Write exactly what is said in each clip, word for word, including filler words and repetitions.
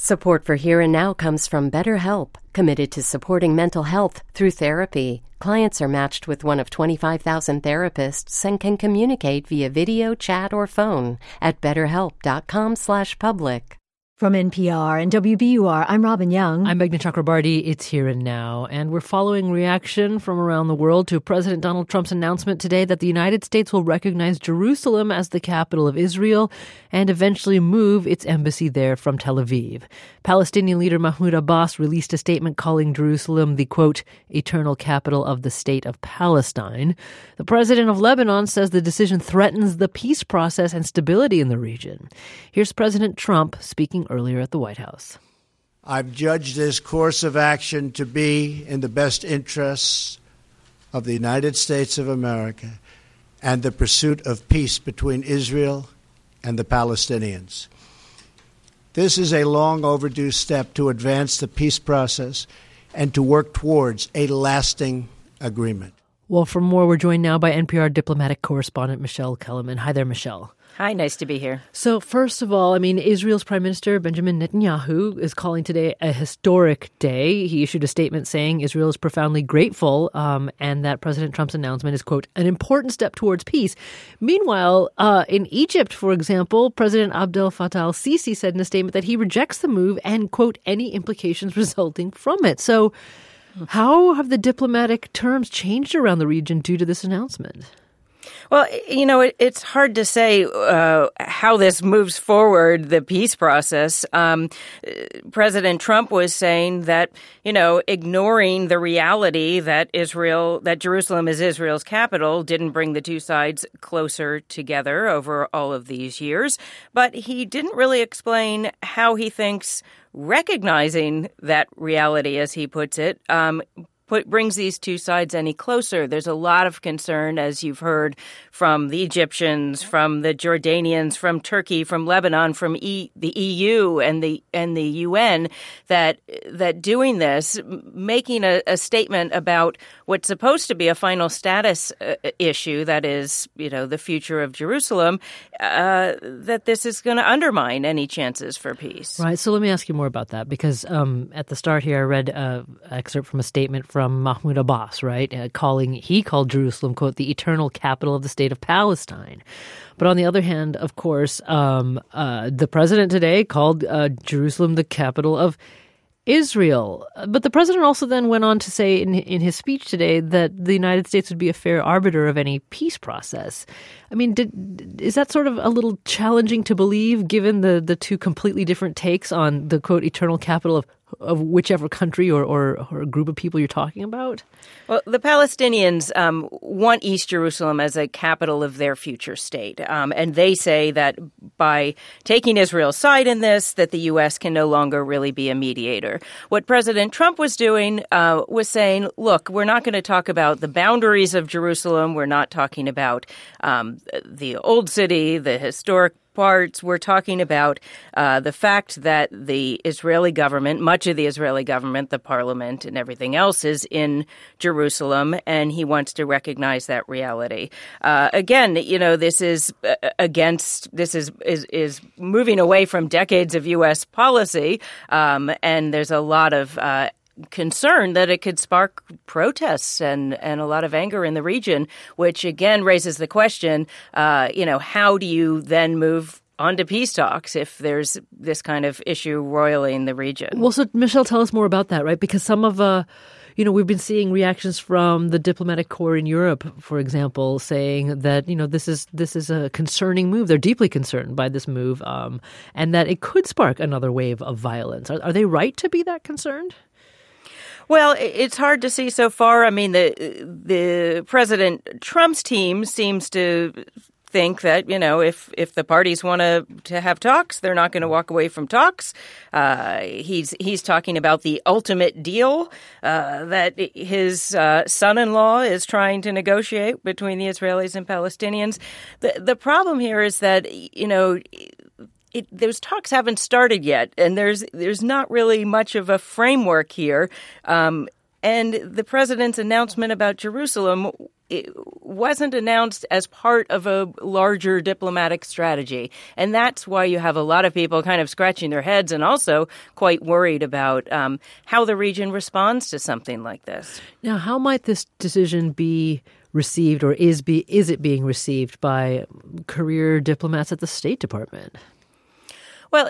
Support for Here and Now comes from BetterHelp, committed to supporting mental health through therapy. Clients are matched with one of twenty-five thousand therapists and can communicate via video, chat, or phone at betterhelp.com slash public. From N P R and W B U R, I'm Robin Young. I'm Meghna Chakrabarti. It's Here and Now, and we're following reaction from around the world to President Donald Trump's announcement today that the United States will recognize Jerusalem as the capital of Israel and eventually move its embassy there from Tel Aviv. Palestinian leader Mahmoud Abbas released a statement calling Jerusalem the, quote, eternal capital of the state of Palestine. The president of Lebanon says the decision threatens the peace process and stability in the region. Here's President Trump speaking earlier at the White House. I've judged this course of action to be in the best interests of the United States of America and the pursuit of peace between Israel and the Palestinians. This is a long overdue step to advance the peace process and to work towards a lasting agreement. Well, for more, we're joined now by N P R diplomatic correspondent Michelle Kellerman. Hi there, Michelle. Hi, nice to be here. So first of all, I mean, Israel's Prime Minister Benjamin Netanyahu is calling today a historic day. He issued a statement saying Israel is profoundly grateful um, and that President Trump's announcement is, quote, an important step towards peace. Meanwhile, uh, in Egypt, for example, President Abdel Fattah al-Sisi said in a statement that he rejects the move and, quote, any implications resulting from it. So how have the diplomatic terms changed around the region due to this announcement? Well, you know, it, it's hard to say uh, how this moves forward, the peace process. Um, President Trump was saying that, you know, ignoring the reality that Israel, that Jerusalem is Israel's capital didn't bring the two sides closer together over all of these years. But he didn't really explain how he thinks recognizing that reality, as he puts it, um, Put, brings these two sides any closer. There's a lot of concern, as you've heard, from the Egyptians, from the Jordanians, from Turkey, from Lebanon, from e, the E U and the and the U N, that that doing this, making a, a statement about what's supposed to be a final status uh, issue, that is, you know, the future of Jerusalem, uh, that this is going to undermine any chances for peace. Right. So let me ask you more about that, because um, at the start here, I read an excerpt from a statement from Mahmoud Abbas, right, uh, calling, he called Jerusalem, quote, the eternal capital of the state of Palestine. But on the other hand, of course, um, uh, the president today called uh, Jerusalem the capital of Israel. But the president also then went on to say in in his speech today that the United States would be a fair arbiter of any peace process. I mean, did, is that sort of a little challenging to believe, given the, the two completely different takes on the, quote, eternal capital of of whichever country or, or, or group of people you're talking about? Well, the Palestinians um, want East Jerusalem as a capital of their future state. Um, and they say that by taking Israel's side in this, that the U S can no longer really be a mediator. What President Trump was doing uh, was saying, look, we're not going to talk about the boundaries of Jerusalem. We're not talking about um, the old city, the historic parts. We're talking about uh, the fact that the Israeli government, much of the Israeli government, the parliament and everything else is in Jerusalem, and he wants to recognize that reality. Uh, again, you know, this is against, this is, is, is moving away from decades of U S policy, um, and there's a lot of uh concern that it could spark protests and, and a lot of anger in the region, which again raises the question, uh, you know, how do you then move on to peace talks if there's this kind of issue roiling the region? Well, so Michelle, tell us more about that, right? Because some of, uh, you know, we've been seeing reactions from the diplomatic corps in Europe, for example, saying that, you know, this is this is a concerning move. They're deeply concerned by this move, um, and that it could spark another wave of violence. Are, are they right to be that concerned? Well, it's hard to see so far. I mean, the the President Trump's team seems to think that, you know, if, if the parties want to to have talks, they're not going to walk away from talks. Uh, he's he's talking about the ultimate deal uh, that his uh, son-in-law is trying to negotiate between the Israelis and Palestinians. The the problem here is that, you know, It, those talks haven't started yet, and there's there's not really much of a framework here. Um, and the president's announcement about Jerusalem it wasn't announced as part of a larger diplomatic strategy. And that's why you have a lot of people kind of scratching their heads and also quite worried about um, how the region responds to something like this. Now, how might this decision be received, or is be is it being received by career diplomats at the State Department? Well,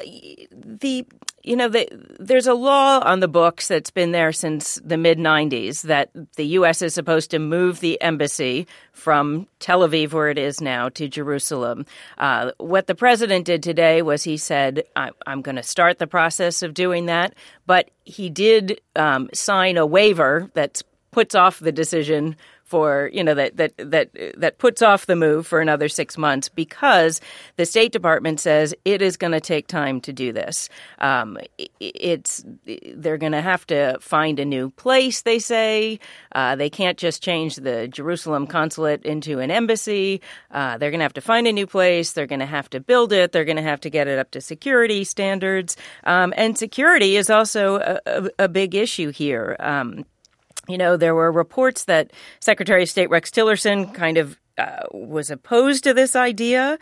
the you know the, there's a law on the books that's been there since the mid nineties that the U S is supposed to move the embassy from Tel Aviv, where it is now, to Jerusalem. Uh, what the president did today was he said, I, I'm going to start the process of doing that, but he did um, sign a waiver that puts off the decision for, you know, that, that that that puts off the move for another six months because the State Department says it is going to take time to do this. Um, it's they're going to have to find a new place, they say. Uh, they can't just change the Jerusalem consulate into an embassy. Uh, they're going to have to find a new place. They're going to have to build it. They're going to have to get it up to security standards. Um, and security is also a, a, a big issue here. Um You know, there were reports that Secretary of State Rex Tillerson kind of uh, was opposed to this idea.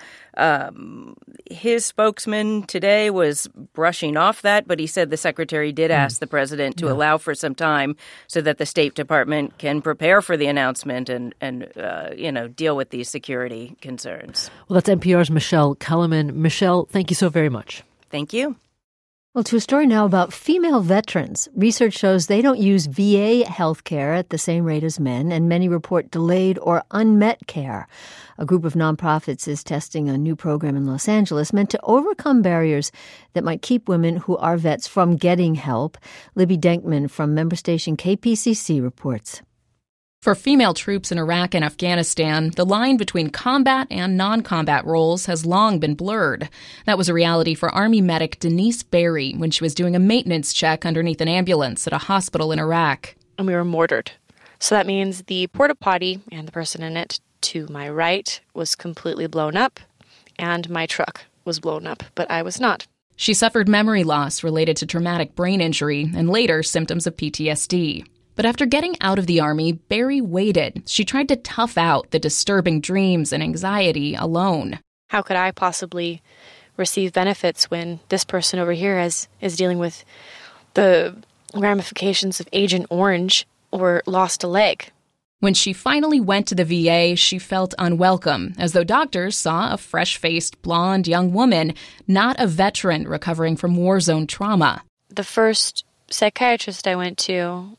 Um, his spokesman today was brushing off that, but he said the secretary did ask the president to yeah. allow for some time so that the State Department can prepare for the announcement and, and uh, you know, deal with these security concerns. Well, that's N P R's Michelle Kellerman. Michelle, thank you so very much. Thank you. Well, to a story now about female veterans. Research shows they don't use V A health care at the same rate as men, and many report delayed or unmet care. A group of nonprofits is testing a new program in Los Angeles meant to overcome barriers that might keep women who are vets from getting help. Libby Denkman from member station K P C C reports. For female troops in Iraq and Afghanistan, the line between combat and non-combat roles has long been blurred. That was a reality for Army medic Denise Berry when she was doing a maintenance check underneath an ambulance at a hospital in Iraq. And we were mortared. So that means the porta potty and the person in it to my right was completely blown up, and my truck was blown up, but I was not. She suffered memory loss related to traumatic brain injury and later symptoms of P T S D. But after getting out of the Army, Berry waited. She tried to tough out the disturbing dreams and anxiety alone. How could I possibly receive benefits when this person over here is, is dealing with the ramifications of Agent Orange or lost a leg? When she finally went to the V A, she felt unwelcome, as though doctors saw a fresh-faced, blonde young woman, not a veteran recovering from war-zone trauma. The first psychiatrist I went to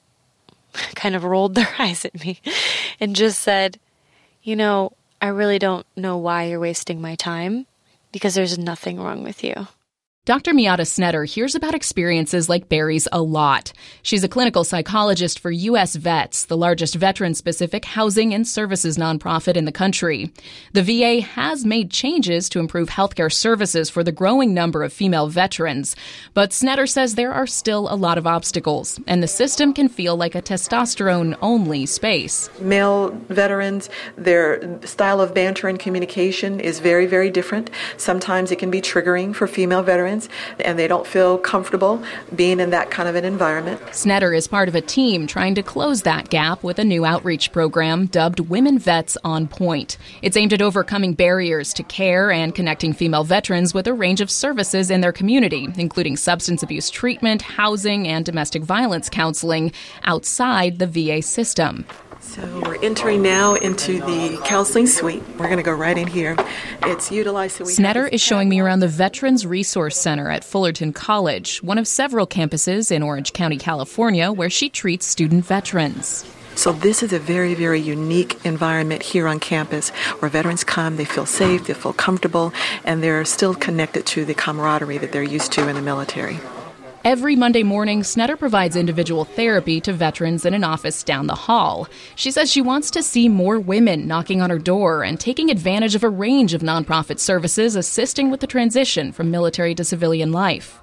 kind of rolled their eyes at me and just said, you know, I really don't know why you're wasting my time because there's nothing wrong with you. Doctor Miata Snetter hears about experiences like Berry's a lot. She's a clinical psychologist for U S Vets, the largest veteran-specific housing and services nonprofit in the country. The V A has made changes to improve healthcare services for the growing number of female veterans, but Snetter says there are still a lot of obstacles, and the system can feel like a testosterone-only space. Male veterans, their style of banter and communication is very, very different. Sometimes it can be triggering for female veterans, and they don't feel comfortable being in that kind of an environment. Snetter is part of a team trying to close that gap with a new outreach program dubbed Women Vets on Point. It's aimed at overcoming barriers to care and connecting female veterans with a range of services in their community, including substance abuse treatment, housing, and domestic violence counseling outside the V A system. So we're entering now into the counseling suite. We're going to go right in here. It's utilized. So we Snetter is showing me around the Veterans Resource Center at Fullerton College, one of several campuses in Orange County, California, where she treats student veterans. So this is a very, very unique environment here on campus where veterans come, they feel safe, they feel comfortable, and they're still connected to the camaraderie that they're used to in the military. Every Monday morning, Snetter provides individual therapy to veterans in an office down the hall. She says she wants to see more women knocking on her door and taking advantage of a range of nonprofit services assisting with the transition from military to civilian life.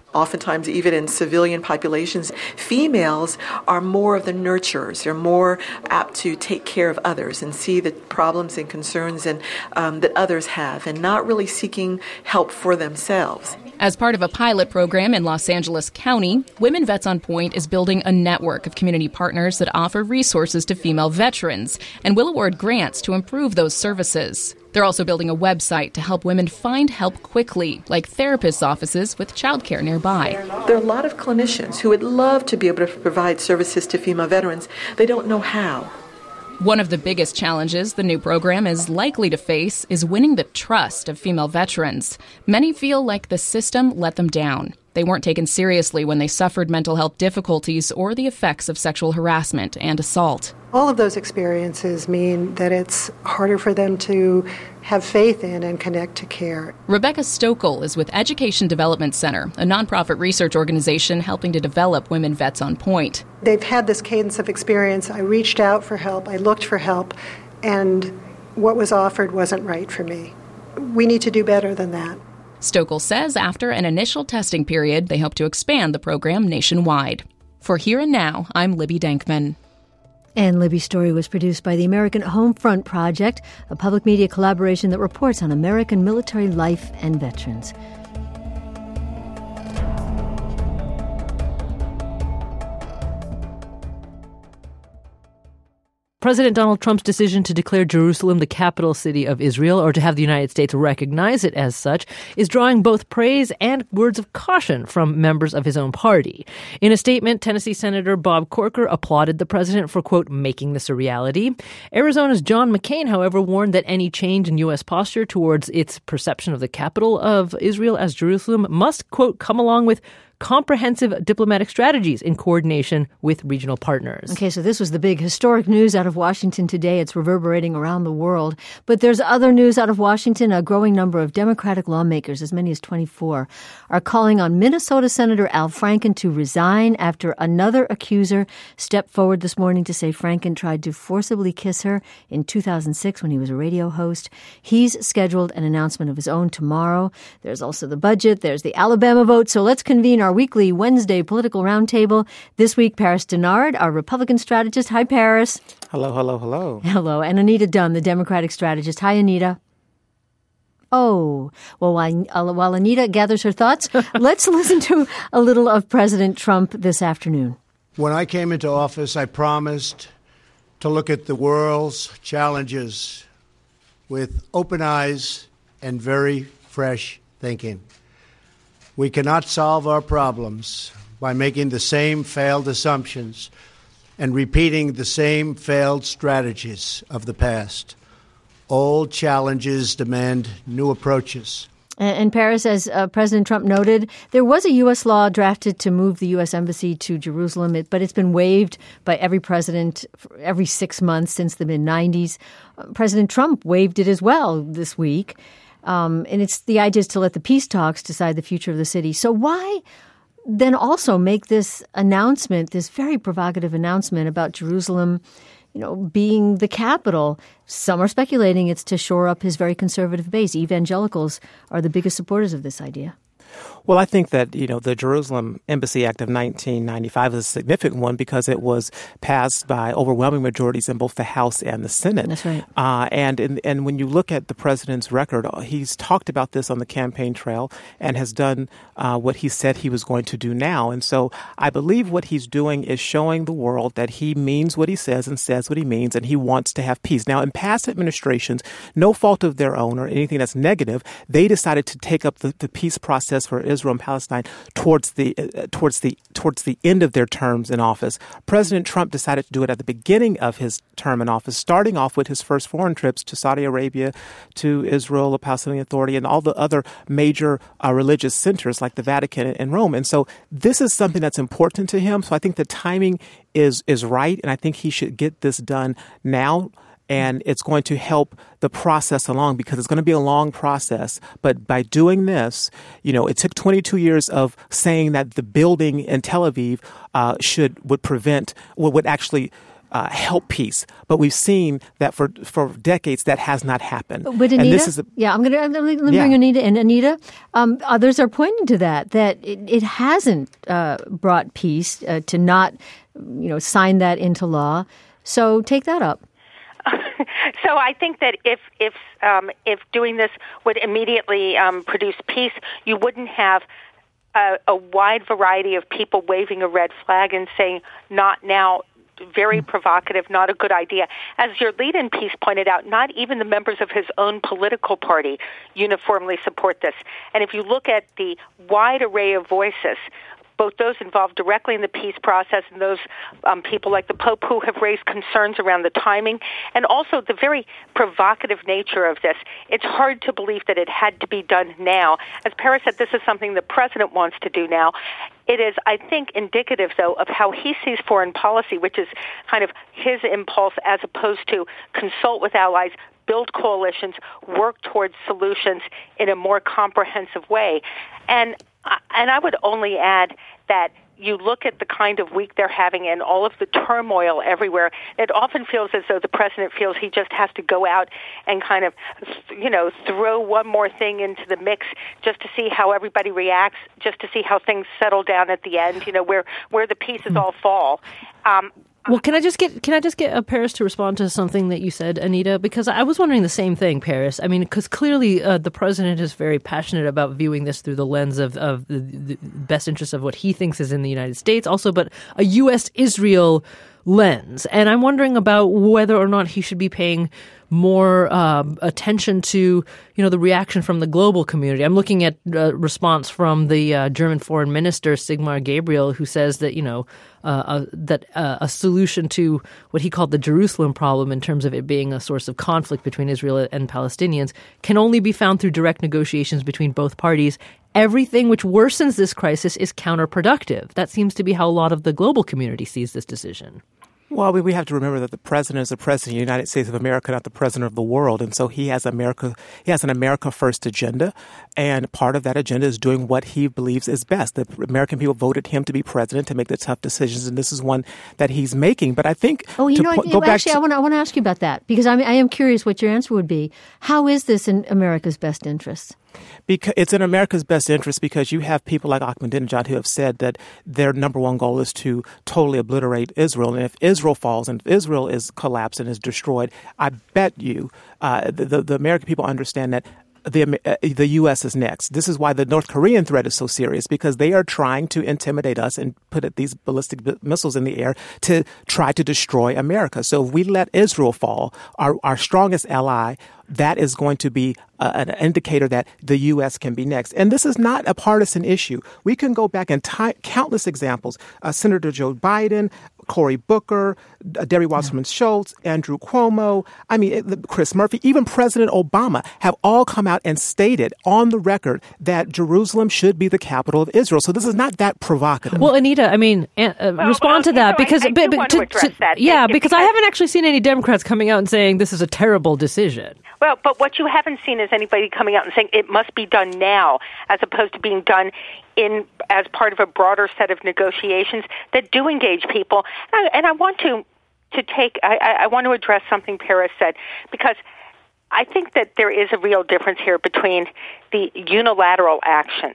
Oftentimes, even in civilian populations, females are more of the nurturers. They're more apt to take care of others and see the problems and concerns and um, that others have, and not really seeking help for themselves. As part of a pilot program in Los Angeles County, Women Vets on Point is building a network of community partners that offer resources to female veterans and will award grants to improve those services. They're also building a website to help women find help quickly, like therapists' offices with childcare nearby. There are a lot of clinicians who would love to be able to provide services to female veterans. They don't know how. One of the biggest challenges the new program is likely to face is winning the trust of female veterans. Many feel like the system let them down. They weren't taken seriously when they suffered mental health difficulties or the effects of sexual harassment and assault. All of those experiences mean that it's harder for them to have faith in and connect to care. Rebecca Stokel is with Education Development Center, a nonprofit research organization helping to develop Women Vets on Point. They've had this cadence of experience. I reached out for help, I looked for help, and what was offered wasn't right for me. We need to do better than that. Stokel says after an initial testing period, they hope to expand the program nationwide. For Here and Now, I'm Libby Denkman. And Libby's story was produced by the American Homefront Project, a public media collaboration that reports on American military life and veterans. President Donald Trump's decision to declare Jerusalem the capital city of Israel, or to have the United States recognize it as such, is drawing both praise and words of caution from members of his own party. In a statement, Tennessee Senator Bob Corker applauded the president for, quote, making this a reality. Arizona's John McCain, however, warned that any change in U S posture towards its perception of the capital of Israel as Jerusalem must, quote, come along with comprehensive diplomatic strategies in coordination with regional partners. Okay, so this was the big historic news out of Washington today. It's reverberating around the world. But there's other news out of Washington. A growing number of Democratic lawmakers, as many as twenty-four, are calling on Minnesota Senator Al Franken to resign after another accuser stepped forward this morning to say Franken tried to forcibly kiss her in two thousand six when he was a radio host. He's scheduled an announcement of his own tomorrow. There's also the budget. There's the Alabama vote. So let's convene our Our weekly Wednesday political roundtable. This week, Paris Denard, our Republican strategist. Hi, Paris. Hello, hello, hello. Hello. And Anita Dunn, the Democratic strategist. Hi, Anita. Oh, well, while, uh, while Anita gathers her thoughts, let's listen to a little of President Trump this afternoon. When I came into office, I promised to look at the world's challenges with open eyes and very fresh thinking. We cannot solve our problems by making the same failed assumptions and repeating the same failed strategies of the past. Old challenges demand new approaches. And Paris, as uh, President Trump noted, there was a U S law drafted to move the U S embassy to Jerusalem, but it's been waived by every president every six months since the mid nineties. President Trump waived it as well this week. Um, and it's the idea is to let the peace talks decide the future of the city. So why then also make this announcement, this very provocative announcement about Jerusalem, you know, being the capital? Some are speculating it's to shore up his very conservative base. Evangelicals are the biggest supporters of this idea. Well, I think that, you know, the Jerusalem Embassy Act of nineteen ninety-five is a significant one because it was passed by overwhelming majorities in both the House and the Senate. That's right. Uh, and, and and when you look at the president's record, he's talked about this on the campaign trail and has done uh, what he said he was going to do now. And so I believe what he's doing is showing the world that he means what he says and says what he means, and he wants to have peace. Now, in past administrations, no fault of their own or anything that's negative, they decided to take up the, the peace process for Israel and Palestine towards the uh, towards the towards the end of their terms in office. President Trump decided to do it at the beginning of his term in office, starting off with his first foreign trips to Saudi Arabia, to Israel, the Palestinian Authority, and all the other major uh, religious centers like the Vatican and Rome. And so this is something that's important to him. So I think the timing is is right, and I think he should get this done now. And it's going to help the process along because it's going to be a long process. But by doing this, you know, it took twenty-two years of saying that the building in Tel Aviv uh, should would prevent would, would actually uh, help peace. But we've seen that for for decades that has not happened. But Anita, and this is a, yeah, I'm going to let me yeah. bring Anita in. Anita, um, others are pointing to that, that it, it hasn't uh, brought peace uh, to not, you know, sign that into law. So take that up. So I think that if if um, if doing this would immediately um, produce peace, you wouldn't have a, a wide variety of people waving a red flag and saying, not now, very provocative, not a good idea. As your lead-in piece pointed out, not even the members of his own political party uniformly support this. And if you look at the wide array of voices, both those involved directly in the peace process and those um, people like the Pope who have raised concerns around the timing, and also the very provocative nature of this. It's hard to believe that it had to be done now. As Paris said, this is something the president wants to do now. It is, I think, indicative, though, of how he sees foreign policy, which is kind of his impulse as opposed to consult with allies, build coalitions, work towards solutions in a more comprehensive way. And And I would only add that you look at the kind of week they're having and all of the turmoil everywhere, it often feels as though the president feels he just has to go out and kind of, you know, throw one more thing into the mix just to see how everybody reacts, just to see how things settle down at the end, you know, where, where the pieces all fall. Um, Well, can I just get can I just get uh, Paris to respond to something that you said, Anita? Because I was wondering the same thing, Paris. I mean, because clearly uh, the president is very passionate about viewing this through the lens of, of the, the best interest of what he thinks is in the United States, also, but a U S Israel lens. And I'm wondering about whether or not he should be paying more uh, attention to, you know, the reaction from the global community. I'm looking at a response from the uh, German foreign minister, Sigmar Gabriel, who says that, you know, uh, uh, that uh, a solution to what he called the Jerusalem problem in terms of it being a source of conflict between Israel and Palestinians can only be found through direct negotiations between both parties. Everything which worsens this crisis is counterproductive. That seems to be how a lot of the global community sees this decision. Well, we have to remember that the president is the president of the United States of America, not the president of the world. And so he has America, he has an America first agenda. And part of that agenda is doing what he believes is best. The American people voted him to be president to make the tough decisions. And this is one that he's making. But I think oh, you to know, po- I, go back actually, to, I want to I want to ask you about that because I, mean, I am curious what your answer would be. How is this in America's best interests? Because it's in America's best interest because you have people like Ahmadinejad who have said that their number one goal is to totally obliterate Israel. And if Israel falls and if Israel is collapsed and is destroyed, I bet you uh, the, the, the American people understand that the uh, the U S is next. This is why the North Korean threat is so serious, because they are trying to intimidate us and put these ballistic b- missiles in the air to try to destroy America. So if we let Israel fall, our, our strongest ally, that is going to be uh, an indicator that the U S can be next. And this is not a partisan issue. We can go back and tie countless examples. Uh, Senator Joe Biden, Cory Booker, uh, Debbie Wasserman Schultz, Andrew Cuomo, I mean, it, Chris Murphy, even President Obama have all come out and stated on the record that Jerusalem should be the capital of Israel. So this is not that provocative. Well, Anita, I mean, uh, well, respond well, to that so because I, I but, do but, want to, to address to, that. Yeah, because, because I haven't actually seen any Democrats coming out and saying this is a terrible decision. Well, but what you haven't seen is anybody coming out and saying it must be done now, as opposed to being done in as part of a broader set of negotiations that do engage people. And I, and I want to to take I, I want to address something Paris said, because I think that there is a real difference here between the unilateral actions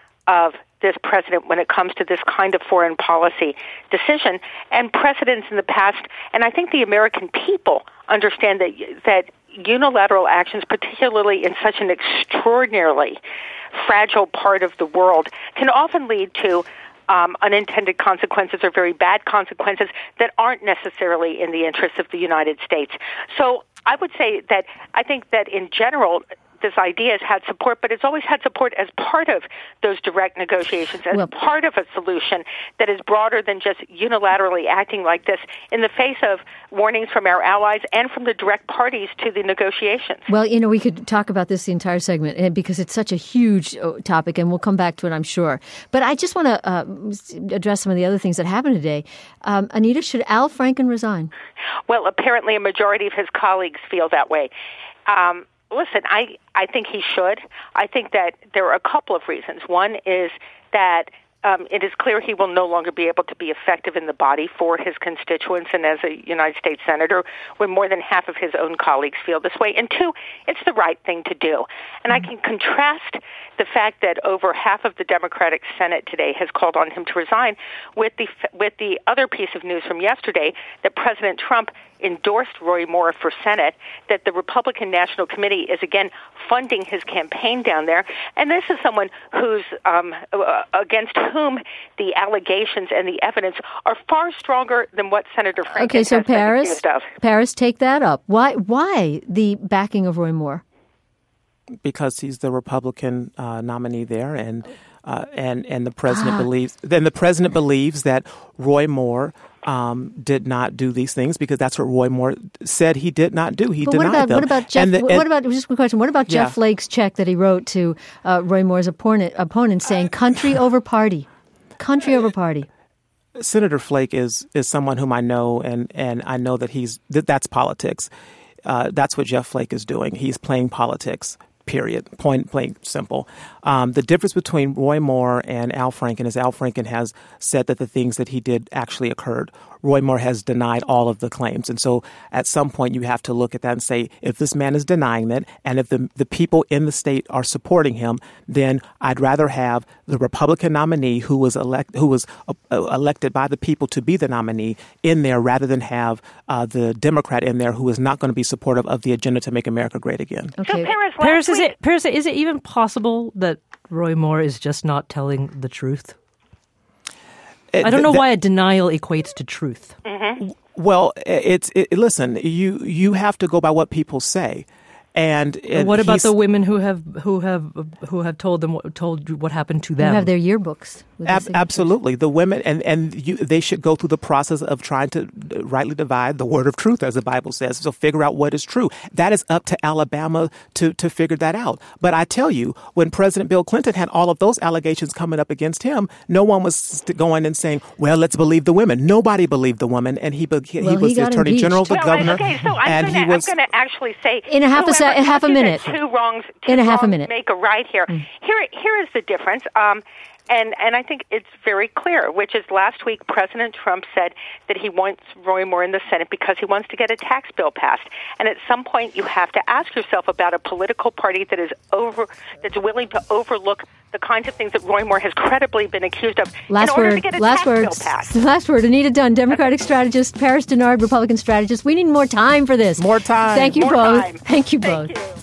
of this president when it comes to this kind of foreign policy decision and precedents in the past. And I think the American people understand that that unilateral actions, particularly in such an extraordinarily fragile part of the world, can often lead to um, unintended consequences or very bad consequences that aren't necessarily in the interests of the United States. So I would say that I think that in general, this idea has had support, but it's always had support as part of those direct negotiations, as well, part of a solution that is broader than just unilaterally acting like this in the face of warnings from our allies and from the direct parties to the negotiations. Well, you know, we could talk about this the entire segment because it's such a huge topic, and we'll come back to it, I'm sure. But I just want to uh, address some of the other things that happened today. Um, Anita, should Al Franken resign? Well, apparently a majority of his colleagues feel that way. Um, Listen, I, I think he should. I think that there are a couple of reasons. One is that Um, it is clear he will no longer be able to be effective in the body for his constituents and as a United States Senator when more than half of his own colleagues feel this way. And two, it's the right thing to do. And I can contrast the fact that over half of the Democratic Senate today has called on him to resign with the with the other piece of news from yesterday that President Trump endorsed Roy Moore for Senate, that the Republican National Committee is again funding his campaign down there. And this is someone who's um, uh, against whom the allegations and the evidence are far stronger than what Senator Franken okay, so has been Paris, accused of. Paris, take that up. Why, why the backing of Roy Moore? Because he's the Republican uh, nominee there, and uh, and and the president Ah. believes. Then the president believes that Roy Moore um, did not do these things because that's what Roy Moore said he did not do. He But denied what about them. what about Jeff? And the- what and- about just one question? What about Yeah. Jeff Flake's check that he wrote to uh, Roy Moore's opponent, opponent saying "country over party, country over party"? Senator Flake is is someone whom I know, and, and I know that he's that that's politics. Uh, that's what Jeff Flake is doing. He's playing politics. Period. Point blank simple. Um, the difference between Roy Moore and Al Franken is Al Franken has said that the things that he did actually occurred. Roy Moore has denied all of the claims. And so at some point you have to look at that and say, if this man is denying it, and if the the people in the state are supporting him, then I'd rather have the Republican nominee who was elect who was uh, elected by the people to be the nominee in there rather than have uh, the Democrat in there who is not going to be supportive of the agenda to make America great again. Okay. So Paris, last Paris, is week- it Paris, is it even possible that Roy Moore is just not telling the truth? I don't know That- why a denial equates to truth. Well, it's it, listen. You you have to go by what people say, and, and what about he's- the women who have who have who have told them what, told you what happened to They them? have their yearbooks. with the Ab- signatures. absolutely, the women and and you, they should go through the process of trying to rightly divide the word of truth, as the Bible says. So figure out what is true. That is up to Alabama to to figure that out. But I tell you, when President Bill Clinton had all of those allegations coming up against him, no one was st- going and saying, "Well, let's believe the women." Nobody believed the women, and he be- he Well, was he the got Attorney impeached. General, the Well, governor, okay, so I'm and gonna, he was. I'm going to actually say In a half a whoever se- half a touches minute. Two wrongs, two In a half a wrongs minute. make a right here. Here, here is the difference. Um, and and I think it's very clear, which is last week President Trump said that he wants Roy Moore in the Senate because he wants to get a tax bill passed. And at some point, you have to ask yourself about a political party that is over that's willing to overlook the kinds of things that Roy Moore has credibly been accused of Last in order word. to get a Last tax word. bill passed. Last word. Anita Dunn, Democratic strategist. Paris Denard, Republican strategist. We need more time for this. More time. Thank you More both. time. Thank you Thank both. you.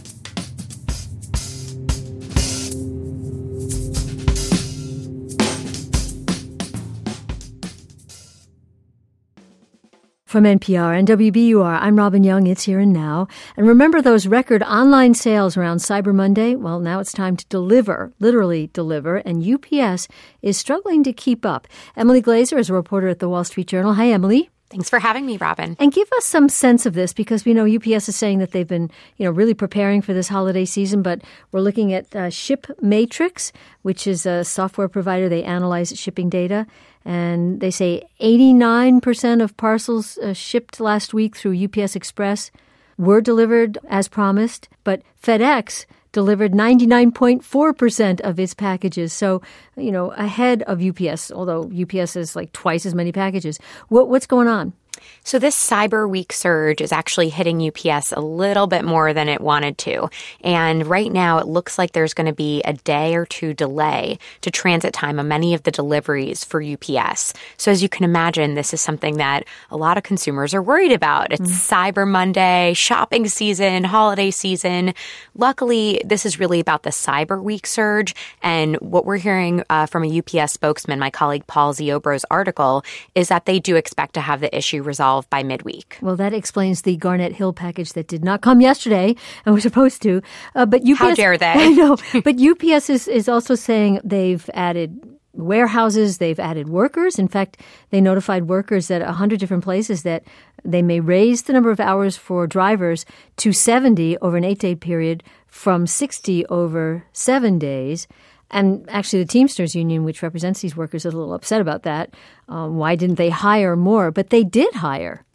From N P R and W B U R, I'm Robin Young. It's Here and Now. And remember those record online sales around Cyber Monday? Well, now it's time to deliver, literally deliver, and U P S is struggling to keep up. Emily Glazer is a reporter at the Wall Street Journal. Hi, Emily. Thanks for having me, Robin. And give us some sense of this, because we know U P S is saying that they've been, you know, really preparing for this holiday season. But we're looking at uh, Ship Matrix, which is a software provider. They analyze shipping data, and they say eighty-nine percent of parcels uh, shipped last week through U P S Express were delivered as promised. But FedEx delivered ninety-nine point four percent of its packages. So, you know, ahead of U P S, although U P S is like twice as many packages. What, what's going on? So this Cyber Week surge is actually hitting U P S a little bit more than it wanted to. And right now it looks like there's going to be a day or two delay to transit time on many of the deliveries for U P S. So as you can imagine, this is something that a lot of consumers are worried about. It's mm. Cyber Monday, shopping season, holiday season. Luckily, this is really about the Cyber Week surge. And what we're hearing uh, from a U P S spokesman, my colleague Paul Ziobro's article, is that they do expect to have the issue resolved by midweek. Well, that explains the Garnet Hill package that did not come yesterday and was supposed to. Uh, but U P S, how dare they? I know. But U P S is, is also saying they've added warehouses, they've added workers. In fact, they notified workers at one hundred different places that they may raise the number of hours for drivers to seventy over an eight-day period from sixty over seven days. And actually, the Teamsters Union, which represents these workers, is a little upset about that. Um, why didn't they hire more? But they did hire.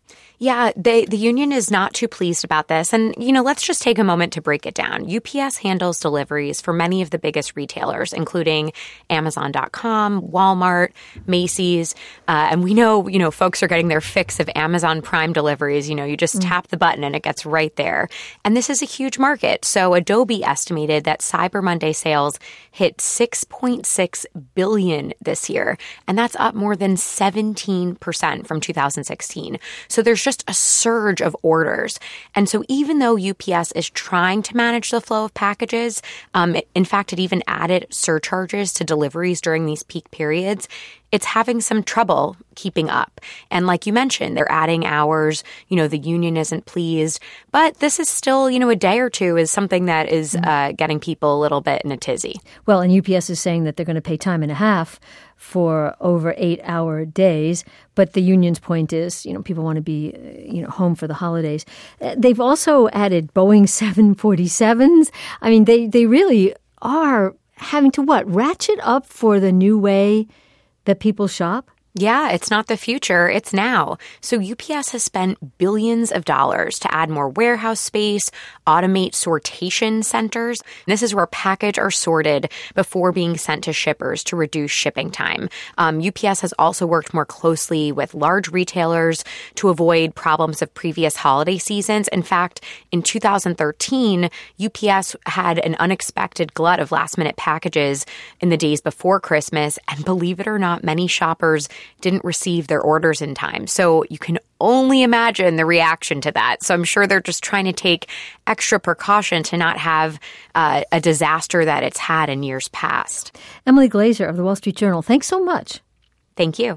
Yeah, they, the union is not too pleased about this. And, you know, let's just take a moment to break it down. U P S handles deliveries for many of the biggest retailers, including Amazon dot com, Walmart, Macy's. Uh, and we know, you know, folks are getting their fix of Amazon Prime deliveries. You know, you just mm. tap the button and it gets right there. And this is a huge market. So Adobe estimated that Cyber Monday sales hit six point six billion dollars this year. And that's up more than seventeen percent from two thousand sixteen. So there's just a surge of orders. And so even though U P S is trying to manage the flow of packages, um, in fact, it even added surcharges to deliveries during these peak periods, it's having some trouble keeping up. And like you mentioned, they're adding hours. You know, the union isn't pleased. But this is still, you know, a day or two is something that is uh, getting people a little bit in a tizzy. Well, and U P S is saying that they're going to pay time and a half for over eight-hour days. But the union's point is, you know, people want to be, you know, home for the holidays. They've also added Boeing seven forty-sevens. I mean, they, they really are having to, what, ratchet up for the new way that people shop? Yeah, it's not the future, it's now. So U P S has spent billions of dollars to add more warehouse space, automate sortation centers. This is where packages are sorted before being sent to shippers to reduce shipping time. Um, U P S has also worked more closely with large retailers to avoid problems of previous holiday seasons. In fact, in two thousand thirteen, U P S had an unexpected glut of last-minute packages in the days before Christmas, and believe it or not, many shoppers didn't receive their orders in time. So you can only imagine the reaction to that. So I'm sure they're just trying to take extra precaution to not have uh, a disaster that it's had in years past. Emily Glazer of the Wall Street Journal, thanks so much. Thank you.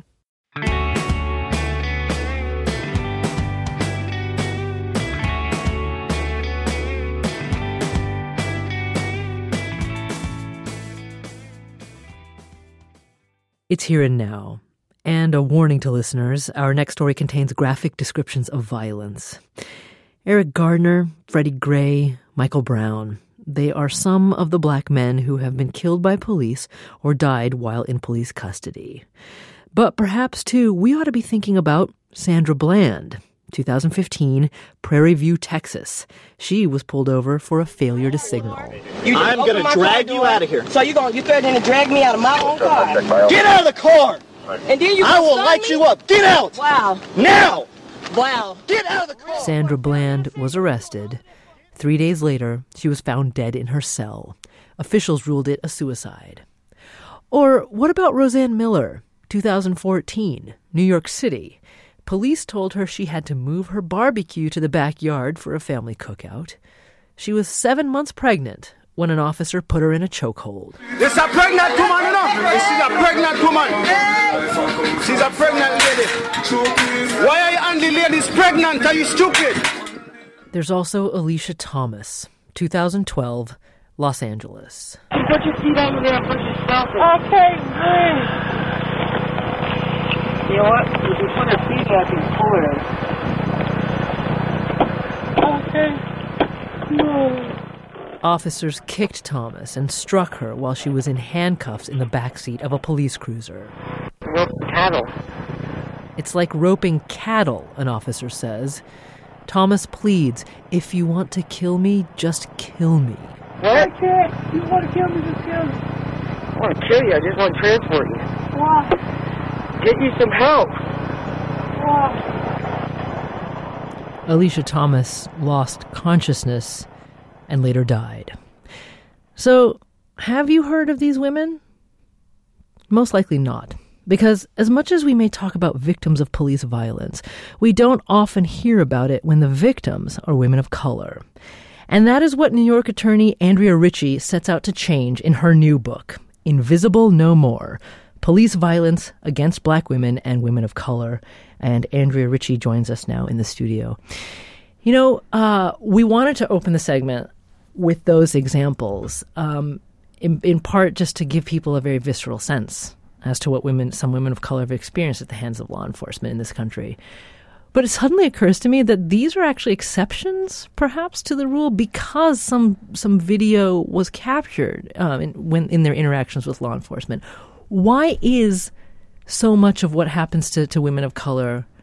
It's here and now. And a warning to listeners, our next story contains graphic descriptions of violence. Eric Gardner, Freddie Gray, Michael Brown. They are some of the black men who have been killed by police or died while in police custody. But perhaps, too, we ought to be thinking about Sandra Bland, two thousand fifteen, Prairie View, Texas. She was pulled over for a failure to signal. I'm going to drag you out of here. So you're going you threatening to drag me out of my own car? Get out of the car! And then you I will light me? you up. Get out! Wow. Now! Wow. Get out of the car! Sandra Bland was arrested. Three days later, she was found dead in her cell. Officials ruled it a suicide. Or what about Roseanne Miller, two thousand fourteen, New York City? Police told her she had to move her barbecue to the backyard for a family cookout. She was seven months pregnant when an officer put her in a chokehold. This is a pregnant woman, you know? This is a pregnant woman. She's a pregnant lady. Why are you and the lady's pregnant? Are you stupid? There's also Alicia Thomas, two thousand twelve, Los Angeles. Put your feet under there and put your stuff in. Okay, great. You know what? If you put your feet back and pull it in. Okay. No. Officers kicked Thomas and struck her while she was in handcuffs in the backseat of a police cruiser. Rope cattle. It's like roping cattle, an officer says. Thomas pleads, if you want to kill me, just kill me. What? I can't. You want to kill me, just kill me. I want to kill you. I just want to transport you. Why? Get you some help. Why? Alicia Thomas lost consciousness and later died. So, have you heard of these women? Most likely not. Because as much as we may talk about victims of police violence, we don't often hear about it when the victims are women of color. And that is what New York attorney Andrea Ritchie sets out to change in her new book, Invisible No More, Police Violence Against Black Women and Women of Color. And Andrea Ritchie joins us now in the studio. You know, uh, we wanted to open the segment with those examples, um, in, in part just to give people a very visceral sense as to what women, some women of color have experienced at the hands of law enforcement in this country. But it suddenly occurs to me that these are actually exceptions, perhaps, to the rule because some some video was captured um, in, when in their interactions with law enforcement. Why is so much of what happens to, to women of color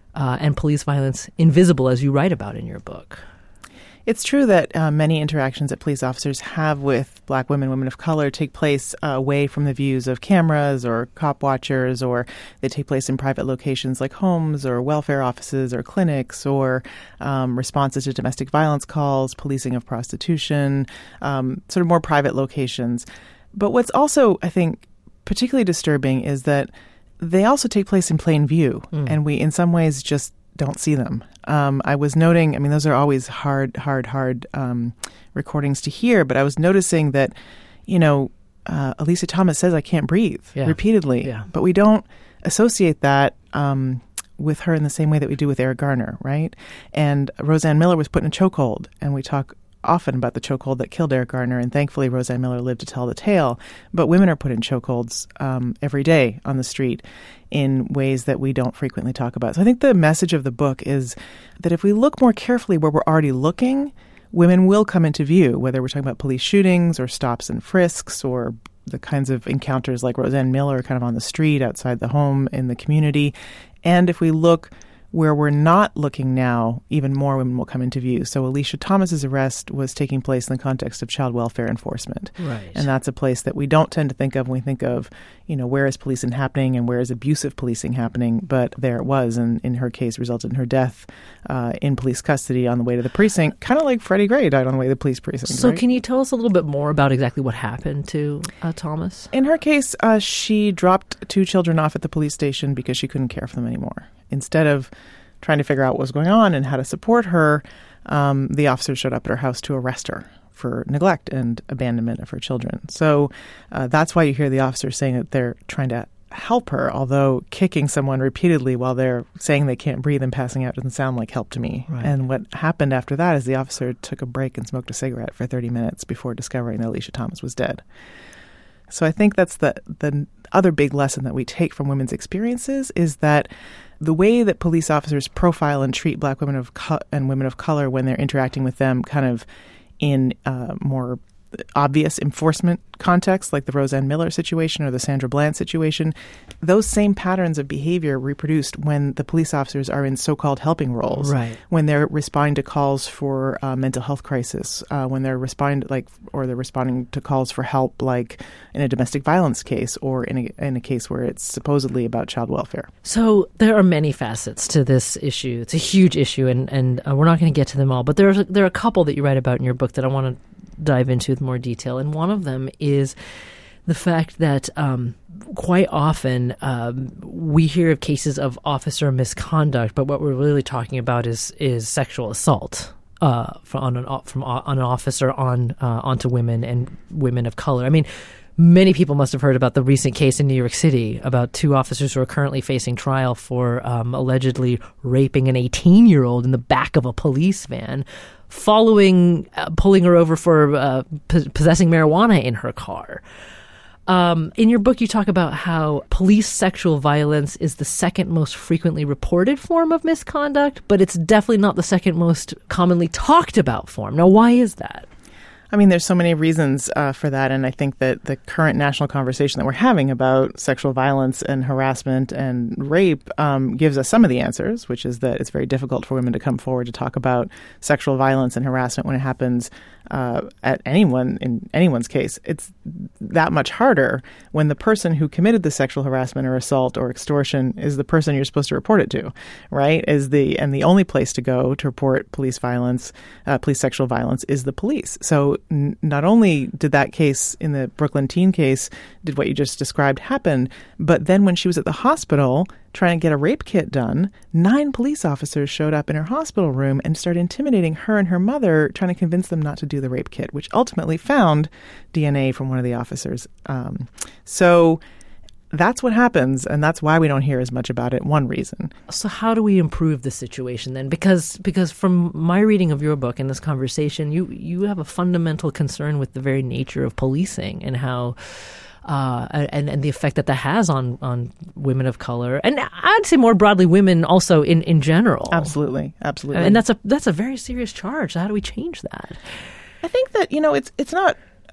uh, and police violence invisible, as you write about in your book. It's true that uh, many interactions that police officers have with black women, women of color, take place uh, away from the views of cameras or cop watchers, or they take place in private locations like homes or welfare offices or clinics, or um, responses to domestic violence calls, policing of prostitution, um, sort of more private locations. But what's also, I think, particularly disturbing is that they also take place in plain view, mm. and we, in some ways, just don't see them. Um, I was noting, I mean, those are always hard, hard, hard um, recordings to hear, but I was noticing that, you know, uh, Alicia Thomas says, "I can't breathe," yeah. repeatedly, yeah. but we don't associate that um, with her in the same way that we do with Eric Garner, right? And Roseanne Miller was put in a chokehold, and we talk often about the chokehold that killed Eric Garner, and thankfully Roseanne Miller lived to tell the tale. But women are put in chokeholds um, every day on the street in ways that we don't frequently talk about. So I think the message of the book is that if we look more carefully where we're already looking, women will come into view, whether we're talking about police shootings or stops and frisks or the kinds of encounters like Roseanne Miller kind of on the street, outside the home, in the community. And if we look where we're not looking now, even more women will come into view. So Alicia Thomas's arrest was taking place in the context of child welfare enforcement. Right. And that's a place that we don't tend to think of when we think of, you know, where is policing happening and where is abusive policing happening. But there it was, and in her case resulted in her death uh, in police custody on the way to the precinct, kind of like Freddie Gray died on the way to the police precinct. So right? Can you tell us a little bit more about exactly what happened to uh, Thomas? In her case, uh, she dropped two children off at the police station because she couldn't care for them anymore. Instead of trying to figure out what was going on and how to support her, um, the officers showed up at her house to arrest her for neglect and abandonment of her children. So uh, that's why you hear the officers saying that they're trying to help her, although kicking someone repeatedly while they're saying they can't breathe and passing out doesn't sound like help to me. Right. And what happened after that is the officer took a break and smoked a cigarette for thirty minutes before discovering that Alicia Thomas was dead. So I think that's the the other big lesson that we take from women's experiences is that the way that police officers profile and treat black women of co- and women of color when they're interacting with them kind of in uh, more obvious enforcement contexts, like the Roseanne Miller situation or the Sandra Bland situation, those same patterns of behavior reproduced when the police officers are in so-called helping roles, right. when they're responding to calls for uh, mental health crisis, uh, when they're responding like, or they're responding to calls for help, like in a domestic violence case or in a, in a case where it's supposedly about child welfare. So there are many facets to this issue. It's a huge issue, and and uh, we're not going to get to them all. But there's there are a couple that you write about in your book that I want to dive into with more detail. And one of them is the fact that um, quite often um, we hear of cases of officer misconduct, but what we're really talking about is is sexual assault uh, from, on, an, from on an officer on uh, onto women and women of color. I mean, many people must have heard about the recent case in New York City about two officers who are currently facing trial for um, allegedly raping an eighteen-year-old in the back of a police van, following, uh, pulling her over for uh, p- possessing marijuana in her car. Um, in your book, you talk about how police sexual violence is the second most frequently reported form of misconduct, but it's definitely not the second most commonly talked about form. Now, why is that? I mean, there's so many reasons uh, for that, and I think that the current national conversation that we're having about sexual violence and harassment and rape um, gives us some of the answers, which is that it's very difficult for women to come forward to talk about sexual violence and harassment when it happens uh, at anyone, in anyone's case. It's that much harder when the person who committed the sexual harassment or assault or extortion is the person you're supposed to report it to, right? Is the and the only place to go to report police violence, uh, police sexual violence, is the police. So n- not only did that case in the Brooklyn teen case, did what you just described happen, but then when she was at the hospital trying to get a rape kit done, nine police officers showed up in her hospital room and started intimidating her and her mother, trying to convince them not to do the rape kit, which ultimately found D N A from one of the officers. Um, so that's what happens, and that's why we don't hear as much about it. One reason. So how do we improve the situation then? Because because from my reading of your book and this conversation, you you have a fundamental concern with the very nature of policing and how uh, and and the effect that that has on on women of color, and I'd say more broadly women also in, in general. Absolutely, absolutely. And that's a that's a very serious charge. So how do we change that? I think that, you know, it's it's not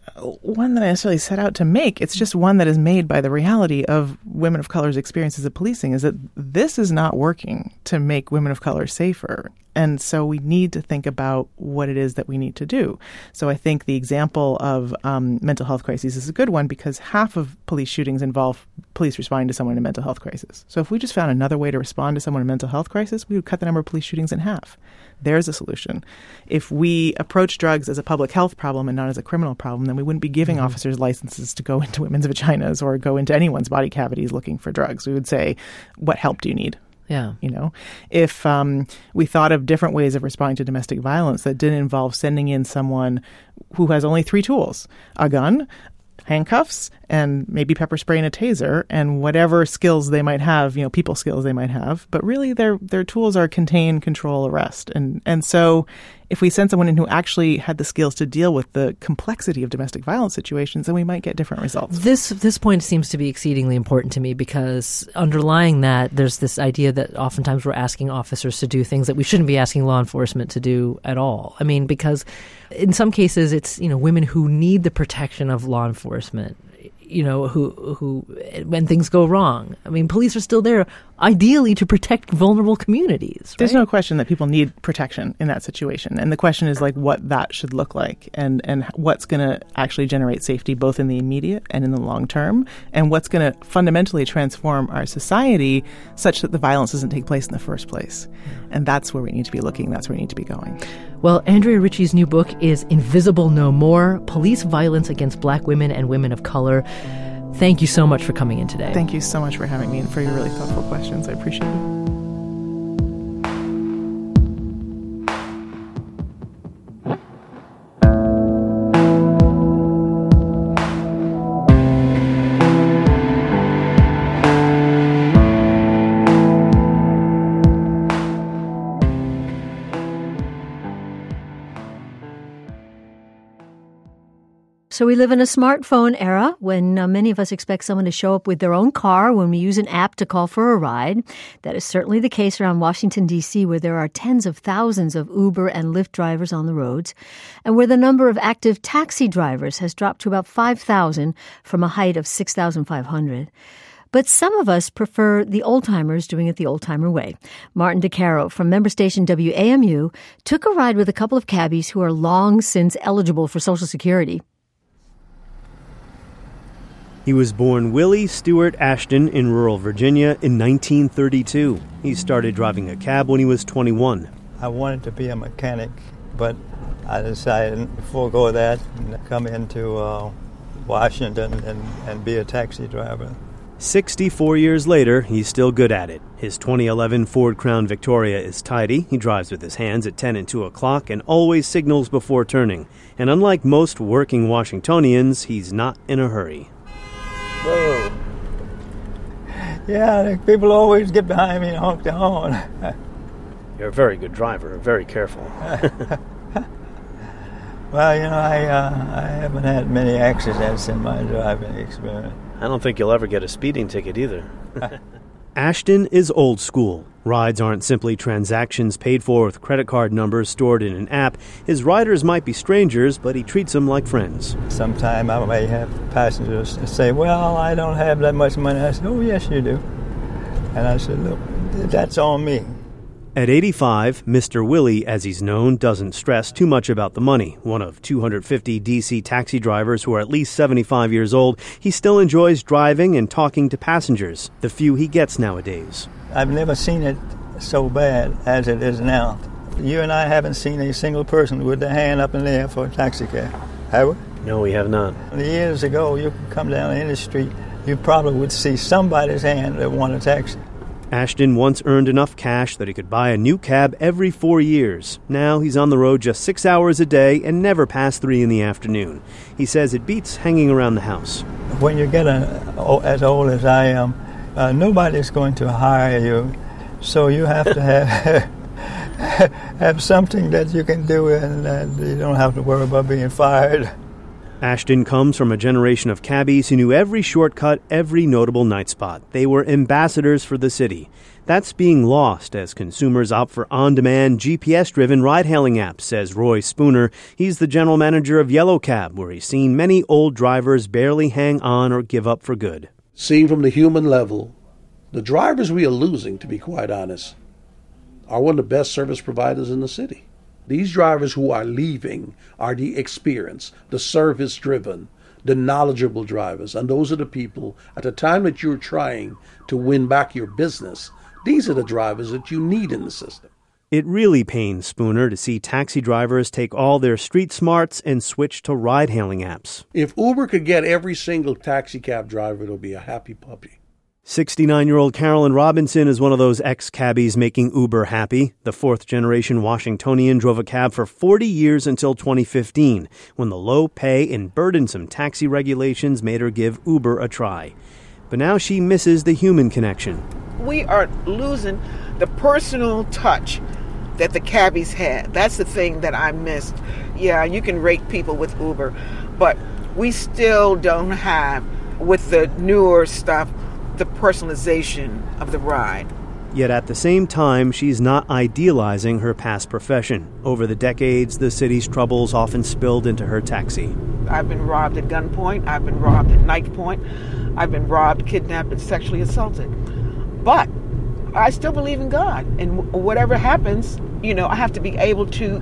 one that I necessarily set out to make. It's just one that is made by the reality of women of color's experiences of policing, is that this is not working to make women of color safer. And so we need to think about what it is that we need to do. So I think the example of um, mental health crises is a good one, because half of police shootings involve police responding to someone in a mental health crisis. So if we just found another way to respond to someone in a mental health crisis, we would cut the number of police shootings in half. There's a solution. If we approach drugs as a public health problem and not as a criminal problem, then we wouldn't be giving mm-hmm. officers licenses to go into women's vaginas or go into anyone's body cavities looking for drugs. We would say, what help do you need? Yeah. You know, if um, we thought of different ways of responding to domestic violence that didn't involve sending in someone who has only three tools, a gun, handcuffs, and maybe pepper spray and a taser, and whatever skills they might have, you know, people skills they might have. But really their their tools are contain, control, arrest. And and so if we send someone in who actually had the skills to deal with the complexity of domestic violence situations, then we might get different results. This this point seems to be exceedingly important to me, because underlying that, there's this idea that oftentimes we're asking officers to do things that we shouldn't be asking law enforcement to do at all. I mean, because in some cases it's, you know, women who need the protection of law enforcement, you know, who who when things go wrong. I mean, police are still there, ideally, to protect vulnerable communities. Right? There's no question that people need protection in that situation. And the question is, like, what that should look like, and, and what's going to actually generate safety both in the immediate and in the long term, and what's going to fundamentally transform our society such that the violence doesn't take place in the first place. And that's where we need to be looking. That's where we need to be going. Well, Andrea Ritchie's new book is Invisible No More: Police Violence Against Black Women and Women of Color. Thank you so much for coming in today. Thank you so much for having me and for your really thoughtful questions. I appreciate it. So we live in a smartphone era when uh, many of us expect someone to show up with their own car when we use an app to call for a ride. That is certainly the case around Washington, D C, where there are tens of thousands of Uber and Lyft drivers on the roads, and where the number of active taxi drivers has dropped to about five thousand from a height of six thousand five hundred. But some of us prefer the old-timers doing it the old-timer way. Martin DeCaro from member station W A M U took a ride with a couple of cabbies who are long since eligible for Social Security. He was born Willie Stewart Ashton in rural Virginia in nineteen thirty-two. He started driving a cab when he was twenty-one. I wanted to be a mechanic, but I decided to forego that and come into uh, Washington and, and be a taxi driver. sixty-four years later, he's still good at it. His twenty eleven Ford Crown Victoria is tidy. He drives with his hands at ten and two o'clock and always signals before turning. And unlike most working Washingtonians, he's not in a hurry. Whoa. Yeah, people always get behind me and honk the horn. You're a very good driver, very careful. Well, you know, I uh, I haven't had many accidents in my driving experience. I don't think you'll ever get a speeding ticket either. Ashton is old school. Rides aren't simply transactions paid for with credit card numbers stored in an app. His riders might be strangers, but he treats them like friends. Sometime I may have passengers say, well, I don't have that much money. I said, oh, yes, you do. And I said, look, that's on me. At eighty-five, Mister Willie, as he's known, doesn't stress too much about the money. One of two hundred fifty D C taxi drivers who are at least seventy-five years old, he still enjoys driving and talking to passengers, the few he gets nowadays. I've never seen it so bad as it is now. You and I haven't seen a single person with their hand up in the air for a taxi cab, have we? No, we have not. Years ago, you could come down any street, you probably would see somebody's hand that wanted a taxi. Ashton once earned enough cash that he could buy a new cab every four years. Now he's on the road just six hours a day and never past three in the afternoon. He says it beats hanging around the house. When you get a, as old as I am, uh, nobody's going to hire you, so you have to have have something that you can do and uh, you don't have to worry about being fired. Ashton comes from a generation of cabbies who knew every shortcut, every notable night spot. They were ambassadors for the city. That's being lost as consumers opt for on-demand, G P S-driven ride-hailing apps, says Roy Spooner. He's the general manager of Yellow Cab, where he's seen many old drivers barely hang on or give up for good. Seeing from the human level, the drivers we are losing, to be quite honest, are one of the best service providers in the city. These drivers who are leaving are the experienced, the service-driven, the knowledgeable drivers. And those are the people, at the time that you're trying to win back your business, these are the drivers that you need in the system. It really pains Spooner to see taxi drivers take all their street smarts and switch to ride-hailing apps. If Uber could get every single taxi cab driver, it'll be a happy puppy. sixty-nine-year-old Carolyn Robinson is one of those ex-cabbies making Uber happy. The fourth-generation Washingtonian drove a cab for forty years until twenty fifteen, when the low pay and burdensome taxi regulations made her give Uber a try. But now she misses the human connection. We are losing the personal touch that the cabbies had. That's the thing that I missed. Yeah, you can rate people with Uber, but we still don't have, with the newer stuff, the personalization of the ride. Yet at the same time, she's not idealizing her past profession. Over the decades, the city's troubles often spilled into her taxi. I've been robbed at gunpoint. I've been robbed at knife point. I've been robbed, kidnapped, and sexually assaulted. But I still believe in God. And whatever happens, you know, I have to be able to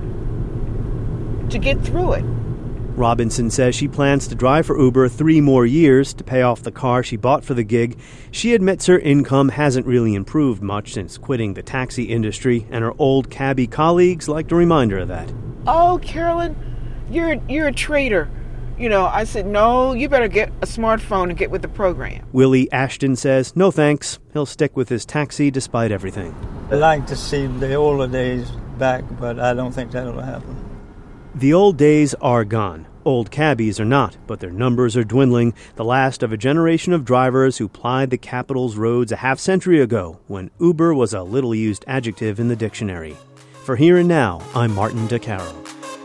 to get through it. Robinson says she plans to drive for Uber three more years to pay off the car she bought for the gig. She admits her income hasn't really improved much since quitting the taxi industry, and her old cabbie colleagues like to remind her of that. Oh, Carolyn, you're you're a traitor. You know, I said, no, you better get a smartphone and get with the program. Willie Ashton says, no thanks. He'll stick with his taxi despite everything. I'd like to see the older days back, but I don't think that'll happen. The old days are gone. Old cabbies are not, but their numbers are dwindling, the last of a generation of drivers who plied the capital's roads a half-century ago when Uber was a little-used adjective in the dictionary. For Here and Now, I'm Martin DeCaro.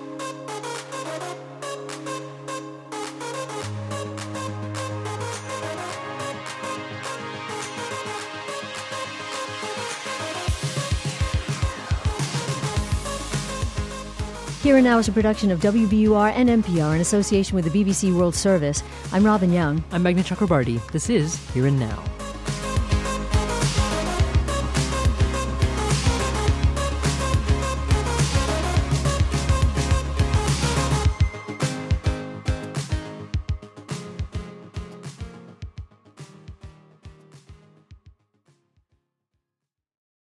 Here and Now is a production of W B U R and N P R in association with the B B C World Service. I'm Robin Young. I'm Meghna Chakrabarti. This is Here and Now.